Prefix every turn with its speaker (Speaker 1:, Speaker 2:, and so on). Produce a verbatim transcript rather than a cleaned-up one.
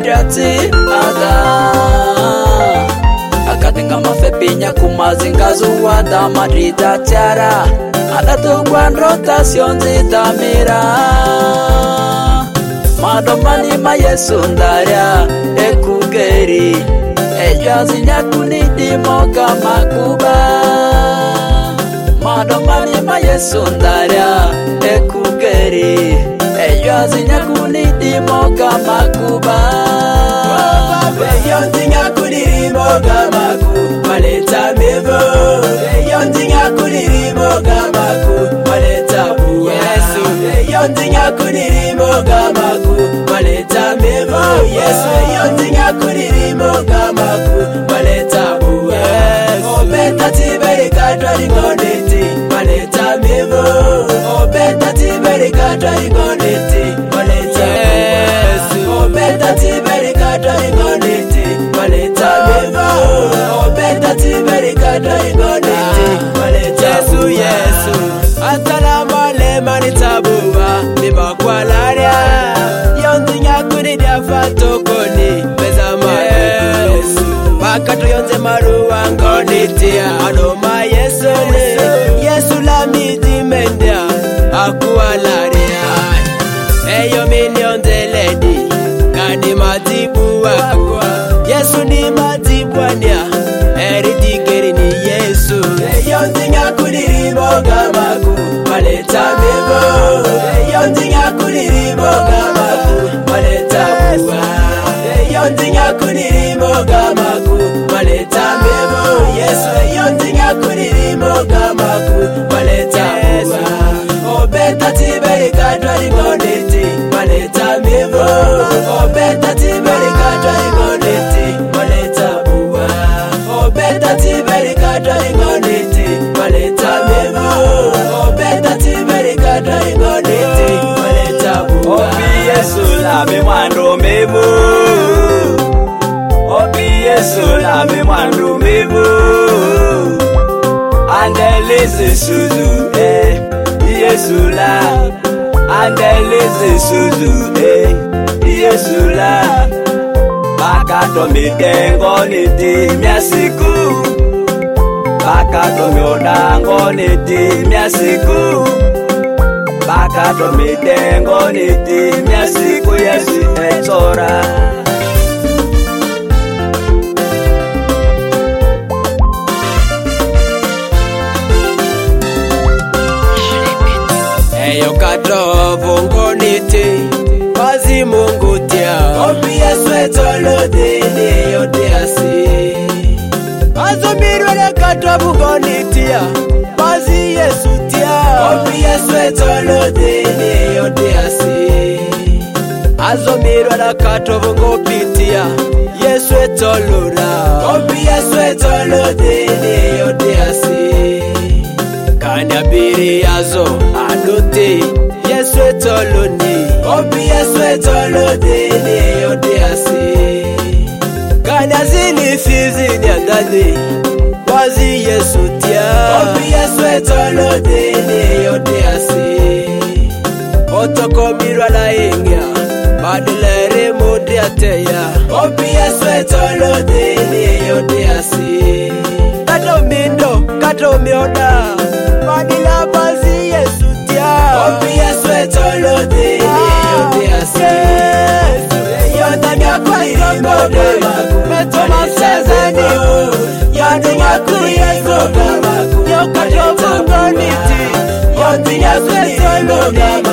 Speaker 1: mudati ada akatinga mafepinya kumazingazu wada madrida tiara adatu kwandrota sionzi tamira madomani ma Yesu ndaria ekugeri ejazi nyakuni dimoga makuba madomani ma Yesu ndaria ekugeri ejazi nyakuni dimoga makuba
Speaker 2: ejazi nyakuni dimoga maku maleta mevo ejazi nyakuni dimoga maku maleta buwa Yesu ejazi nyakuni dimoga maku maleta mevo Yesu ejazi nyakuni dimoga maku maleta buwa obeta tiberika twalingoneti maleta mevo obeta tiberika twalingoneti maleta buwa obeta tiberika twalingoneti maleta mevo obeta tiberika twalingoneti maleta buwa Yesu Yesu atala male maleta buwa mibakwalaria yonzi nyakuni diafatokoni peza Yesu Bakato yonze maruwa ngonitia Anoma Yesu ne Yesu la midi mendia Akualaria Eyo mini yonze ledi Kani matibu wako Yesu ni matibu wania Eridi geri ni Yesu Yonzi nyakuni moga maku Maleta mebo Yonzi nyakuni moga maku Maleta buwa Yonzi nyakuni moga maku maleta mebo Yesu yonzi nyakuni moga maku maleta buwa obeta tiberika twalingoneti maleta mebo obeta tiberika twalingoneti maleta buwa obeta tiberika twalingoneti maleta mebo obeta tiberika twalingoneti maleta buwa
Speaker 1: obi Yesu la me mwando mebo obi Yesu la me mwando mebo andeleze suzu eh Yesu la andeleze suzu eh Yesu la bakato mitengo niti miasiku bakato miodango niti miasiku bakato mitengo niti miasiku Yesu etora
Speaker 2: Eyo kato vongoniti Wazi mungu tia Obi Yesu etolo dini yote asi Azomirwe na kato vongonitia Wazi Yesu tia Obi Yesu etolo dini yote asi Azomirwe na kato vongopitia Yesu etolo ra Obi Yesu etolo dini yote asi Kanyabiri yazo adote Yesu etoloni Obi Yesu etoloni yote asi Kanyazini fizi nyandani Wazi Yesu tia Obi Yesu etoloni yote asi Otoko mirwa la ingia Badilere mudi ateya Obi Yesu etoloni yote asi Kato mindo, kato mioda Badila bazi Yesu tia Obi Yesu etolo dini yote asi Yonda nyakuri moga maku Metoma sezeni Yonda nyakuri moga maku Yokato mungoniti Yonda nyakuri moga maku